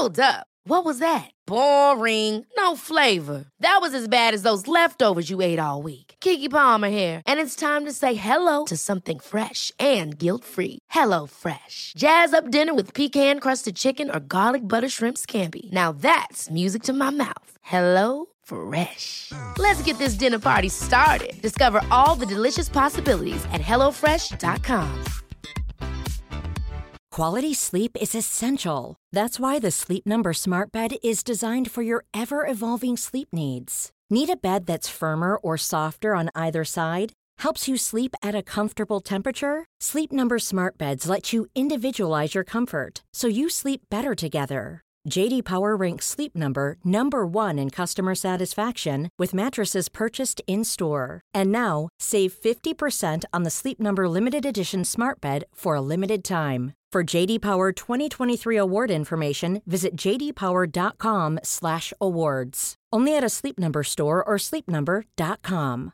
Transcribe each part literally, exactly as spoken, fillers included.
Hold up. What was that? Boring. No flavor. That was as bad as those leftovers you ate all week. Keke Palmer here. And it's time to say hello to something fresh and guilt-free. Hello Fresh. Jazz up dinner with pecan-crusted chicken or garlic butter shrimp scampi. Now that's music to my mouth. Hello Fresh. Let's get this dinner party started. Discover all the delicious possibilities at hello fresh dot com. Quality sleep is essential. That's why the Sleep Number Smart Bed is designed for your ever-evolving sleep needs. Need a bed that's firmer or softer on either side? Helps you sleep at a comfortable temperature? Sleep Number Smart Beds let you individualize your comfort, so you sleep better together. J D Power ranks Sleep Number number one in customer satisfaction with mattresses purchased in-store. And now, save fifty percent on the Sleep Number Limited Edition Smart Bed for a limited time. For J D Power twenty twenty-three award information, visit j d power dot com slash awards. Only at a Sleep Number store or sleep number dot com.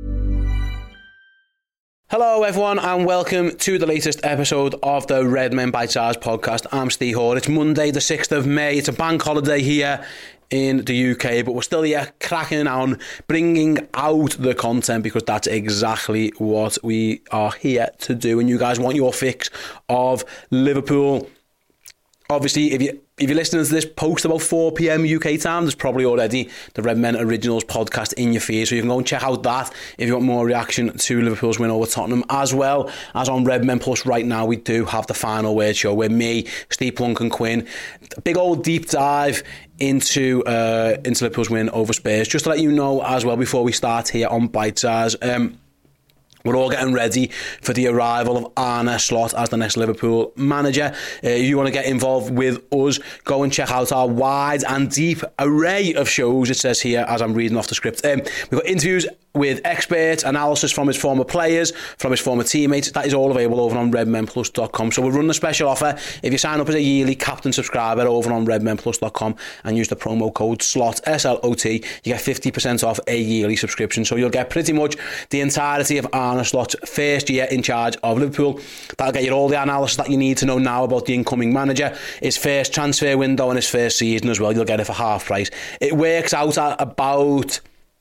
Hello everyone and welcome to the latest episode of the Redmen Bite Size podcast. I'm Steve Hoare. It's Monday the sixth of May. It's a bank holiday here in the U K, but we're still here cracking on, bringing out the content because that's exactly what we are here to do. And you guys want your fix of Liverpool. Obviously, if you if you're listening to this post about four p.m. U K time, there's probably already the Redmen Originals podcast in your feed, so you can go and check out that if you want more reaction to Liverpool's win over Tottenham, as well as on Redmen Plus right now. We do have the Final Word show with me, Steve Plunk and Quinn. A big old deep dive into uh, into Liverpool's win over Spurs. Just to let you know as well before we start here on Bite Size, um, we're all getting ready for the arrival of Arne Slot as the next Liverpool manager. Uh, if you want to get involved with us, go and check out our wide and deep array of shows, it says here as I'm reading off the script. Um, we've got interviews with experts, analysis from his former players, from his former teammates. That is all available over on redmen plus dot com. So we're running a special offer. If you sign up as a yearly Captain subscriber over on redmen plus dot com and use the promo code SLOT, S L O T, you get fifty percent off a yearly subscription. So you'll get pretty much the entirety of Arne Slot's first year in charge of Liverpool. That'll get you all the analysis that you need to know now about the incoming manager, his first transfer window and his first season as well. You'll get it for half price. It works out at about...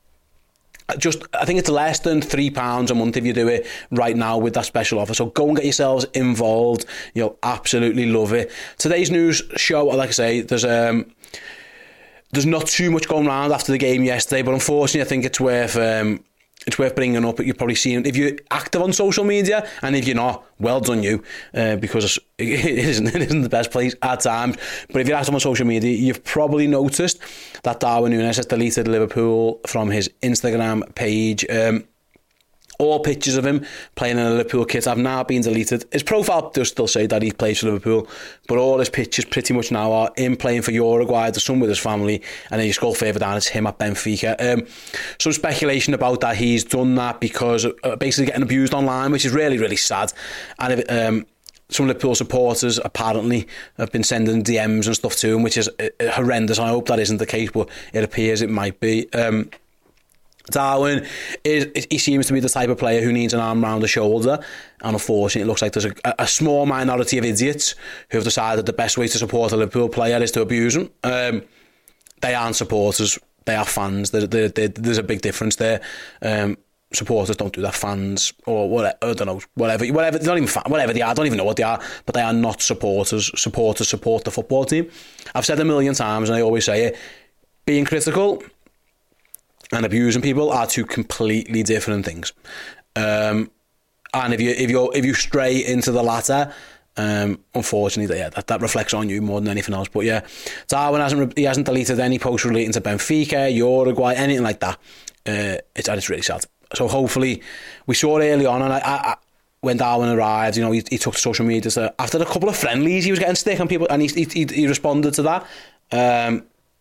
Just, I think it's less than three pounds a month if you do it right now with that special offer. So go and get yourselves involved. You'll absolutely love it. Today's news show, like I say, there's um, there's not too much going around after the game yesterday, but unfortunately, I think it's worth um, it's worth bringing up. You've probably seen if you're active on social media, and if you're not, well done you, uh, because it isn't it isn't the best place at times. But if you're active on social media, you've probably noticed that Darwin Núñez has deleted Liverpool from his Instagram page. Um, all pictures of him playing in a Liverpool kit have now been deleted. His profile does still say that he plays for Liverpool, but all his pictures pretty much now are him playing for Uruguay, the son with his family, and then you scroll further down, it's him at Benfica. Um, some speculation about that he's done that because of basically getting abused online, which is really, really sad. And if, um, some Liverpool supporters apparently have been sending D Ms and stuff to him, which is horrendous. I hope that isn't the case, but it appears it might be. Um, Darwin, is, he seems to be the type of player who needs an arm round the shoulder, and unfortunately it looks like there's a, a small minority of idiots who have decided the best way to support a Liverpool player is to abuse him. Um, they aren't supporters, they are fans. There, there, there, there's a big difference there. Um, supporters don't do that. Fans or whatever, I don't know, whatever, whatever. They're not even fan, whatever they are. I don't even know what they are, but they are not supporters. Supporters support the football team. I've said it a million times, and I always say it: being critical and abusing people are two completely different things. Um, and if you if you if you stray into the latter, um, unfortunately, yeah, that, that reflects on you more than anything else. But yeah, Darwin hasn't he hasn't deleted any posts relating to Benfica, Uruguay, anything like that. Uh, it's and it's really sad. So hopefully, we saw it early on, and I, I, when Darwin arrived, you know, he, he took to social media to, after a couple of friendlies, he was getting stick on people, and he he, he responded to that. Um,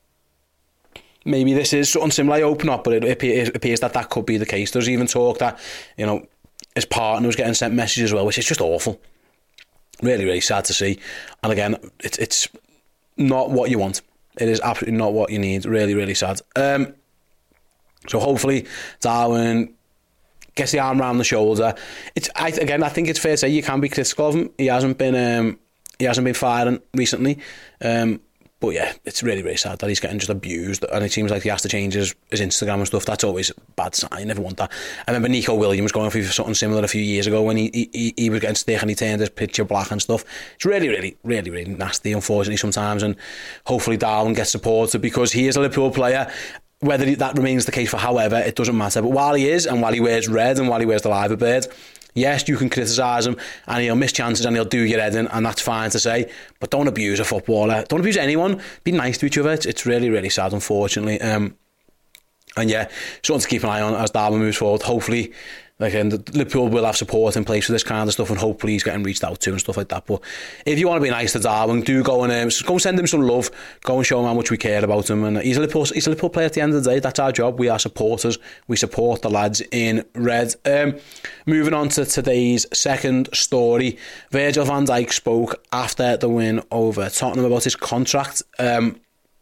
Maybe this is something similar, I hope not, but it appears that that could be the case. There's even talk that, you know, his partner was getting sent messages as well, which is just awful. Really, really sad to see. And again, it's it's not what you want. It is absolutely not what you need. Really, really sad. Um, so hopefully Darwin gets the arm around the shoulder. It's I, again, I think it's fair to say you can be critical of him. He hasn't been um, he hasn't been firing recently. Um, But yeah, it's really, really sad that he's getting just abused, and it seems like he has to change his, his Instagram and stuff. That's always a bad sign. You never want that. I remember Nico Williams going through something similar a few years ago when he, he, he was getting stick and he turned his picture black and stuff. It's really, really, really, really nasty, unfortunately, sometimes, and hopefully Darwin gets supported because he is a Liverpool player. Whether that remains the case for however, it doesn't matter. But while he is, and while he wears red, and while he wears the liver bird, yes, you can criticise him and he'll miss chances and he'll do your head in, and that's fine to say, but don't abuse a footballer. Don't abuse anyone. Be nice to each other. It's, it's really, really sad, unfortunately. Um, and yeah, something to keep an eye on as Darwin moves forward. Hopefully, like, and Liverpool will have support in place for this kind of stuff, and hopefully he's getting reached out to and stuff like that. But if you want to be nice to Darwin, do go and um, go and send him some love. Go and show him how much we care about him. And he's a Liverpool, he's a Liverpool player at the end of the day. That's our job. We are supporters. We support the lads in red. Um, moving on to today's second story, Virgil van Dijk spoke after the win over Tottenham about his contract. Um,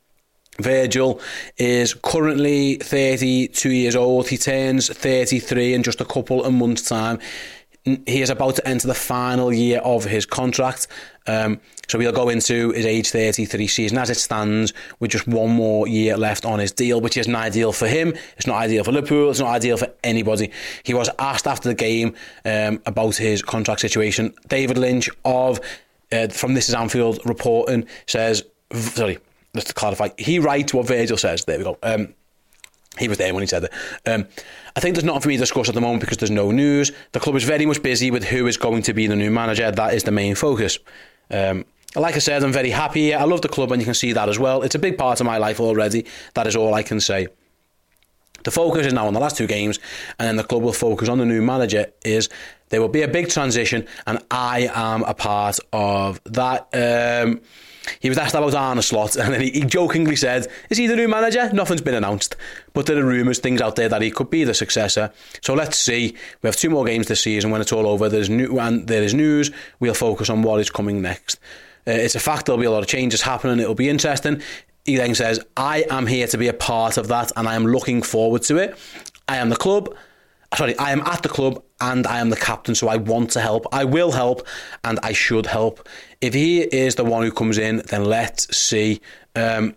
Virgil is currently thirty-two years old. He turns thirty-three in just a couple of months' time. He is about to enter the final year of his contract. Um, so he'll go into his age thirty-three season as it stands with just one more year left on his deal, which isn't ideal for him. It's not ideal for Liverpool. It's not ideal for anybody. He was asked after the game um, about his contract situation. David Lynch of uh, from This Is Anfield reporting says, sorry, let's clarify. He writes what Virgil says. There we go. Um, he was there when he said it. Um, I think there's nothing for me to discuss at the moment because there's no news. The club is very much busy with who is going to be the new manager. That is the main focus. Um, like I said, I'm very happy. I love the club, and you can see that as well. It's a big part of my life already. That is all I can say. The focus is now on the last two games, and then the club will focus on the new manager. Is there will be a big transition, and I am a part of that. Um, He was asked about Arne Slot, and then he, he jokingly said, is he the new manager? Nothing's been announced, but there are rumours, things out there that he could be the successor. So let's see. We have two more games this season. When it's all over, there's new and there is news. We'll focus on what is coming next. Uh, it's a fact there'll be a lot of changes happening. It'll be interesting. He then says, I am here to be a part of that, and I am looking forward to it. I am the club. Sorry, I am at the club and I am the captain, so I want to help. I will help and I should help. If he is the one who comes in, then let's see. Um,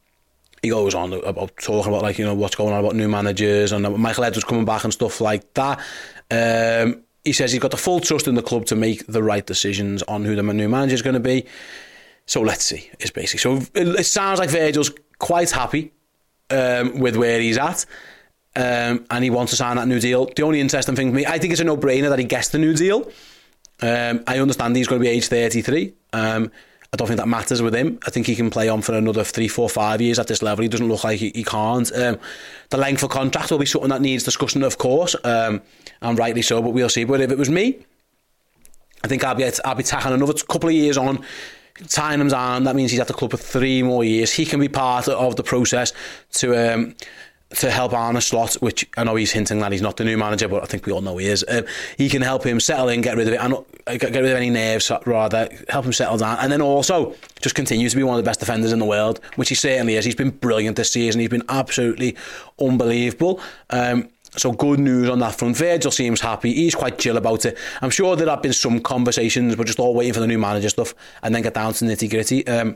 he goes on about talking about, like, you know, what's going on about new managers and Michael Edwards coming back and stuff like that. Um, he says he's got the full trust in the club to make the right decisions on who the new manager is going to be. So let's see, is basically. So it, it sounds like Virgil's quite happy um, with where he's at. Um, and he wants to sign that new deal. The only interesting thing for me, I think it's a no-brainer that he gets the new deal. Um, I understand he's going to be age thirty-three. Um, I don't think that matters with him. I think he can play on for another three, four, five years at this level. He doesn't look like he, he can't. Um, the length of contract will be something that needs discussion, of course, um, and rightly so, but we'll see. But if it was me, I think I'll be, I'll be tacking another couple of years on, tying him down. That means he's at the club for three more years. He can be part of the process to... Um, to help Arne Slot, which I know he's hinting that he's not the new manager, but I think we all know he is. Um, he can help him settle in, get rid of it, and get rid of any nerves, rather, help him settle down, and then also just continue to be one of the best defenders in the world, which he certainly is. He's been brilliant this season. He's been absolutely unbelievable. Um, so good news on that front. Virgil seems happy. He's quite chill about it. I'm sure there have been some conversations, but just all waiting for the new manager stuff, and then get down to the nitty gritty. Um,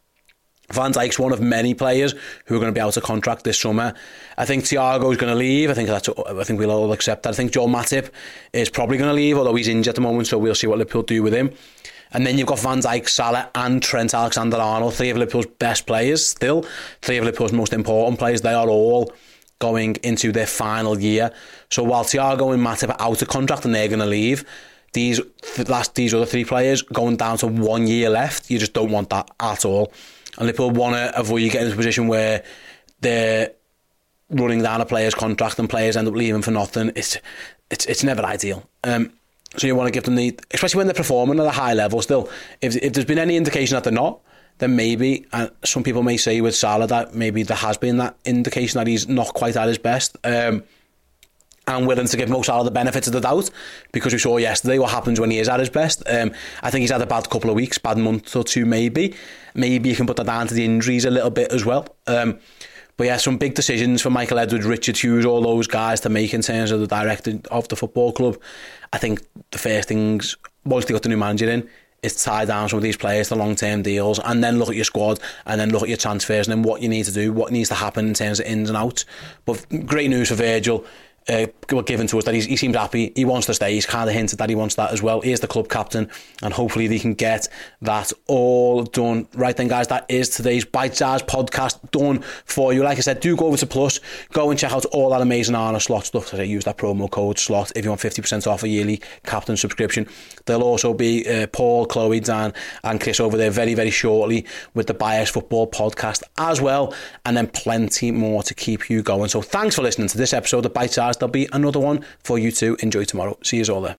Van Dijk's one of many players who are going to be out of contract this summer. I think Thiago's going to leave. I think that's. I think we'll all accept that. I think Joel Matip is probably going to leave, although he's injured at the moment, so we'll see what Liverpool do with him. And then you've got Van Dijk, Salah and Trent Alexander-Arnold, three of Liverpool's best players still, three of Liverpool's most important players. They are all going into their final year. So while Thiago and Matip are out of contract and they're going to leave, these last these other three players going down to one year left, you just don't want that at all. And Liverpool want to avoid getting into a position where they're running down a player's contract and players end up leaving for nothing. It's it's it's never ideal. Um, so you want to give them the, especially when they're performing at a high level still. If if there's been any indication that they're not, then maybe, and some people may say with Salah that maybe there has been that indication that he's not quite at his best. Um, I'm willing to give Mo Salah the benefit of the doubt, because we saw yesterday what happens when he is at his best. Um, I think he's had a bad couple of weeks, bad month or two maybe. Maybe you can put that down to the injuries a little bit as well. Um, but yeah, some big decisions for Michael Edwards, Richard Hughes, all those guys to make in terms of the director of the football club. I think the first things, once they got the new manager in, is tie down some of these players to long-term deals, and then look at your squad, and then look at your transfers, and then what you need to do, what needs to happen in terms of ins and outs. But great news for Virgil. Uh, given to us that he's, he seems happy, he wants to stay, he's kind of hinted that he wants that as well. He is the club captain, and hopefully they can get that all done. Right then guys, that is today's Bite Size podcast done for you. Like I said, do go over to Plus, go and check out all that amazing Arna Slot stuff. So use that promo code SLOT if you want fifty percent off a yearly captain subscription. There'll also be uh, Paul, Chloe, Dan and Chris over there very very shortly with the Bias Football podcast as well, and then plenty more to keep you going. So thanks for listening to this episode of Bite Size. There'll be another one for you to enjoy tomorrow. See you all there.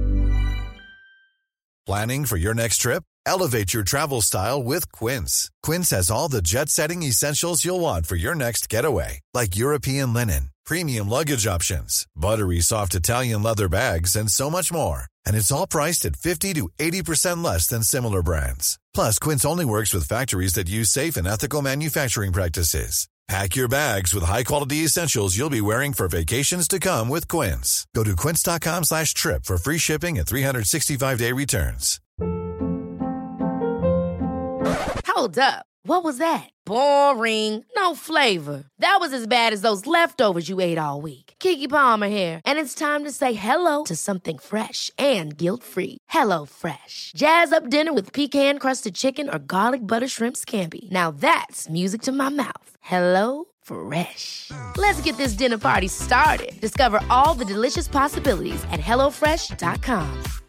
Planning for your next trip? Elevate your travel style with Quince. Quince has all the jet-setting essentials you'll want for your next getaway, like European linen, premium luggage options, buttery soft Italian leather bags, and so much more. And it's all priced at fifty to eighty percent less than similar brands. Plus, Quince only works with factories that use safe and ethical manufacturing practices. Pack your bags with high-quality essentials you'll be wearing for vacations to come with Quince. Go to quince.com slash trip for free shipping and three sixty-five day returns. Hold up. What was that? Boring. No flavor. That was as bad as those leftovers you ate all week. Keke Palmer here, and it's time to say hello to something fresh and guilt-free. Hello Fresh. Jazz up dinner with pecan-crusted chicken or garlic butter shrimp scampi. Now that's music to my mouth. Hello Fresh. Let's get this dinner party started. Discover all the delicious possibilities at hello fresh dot com.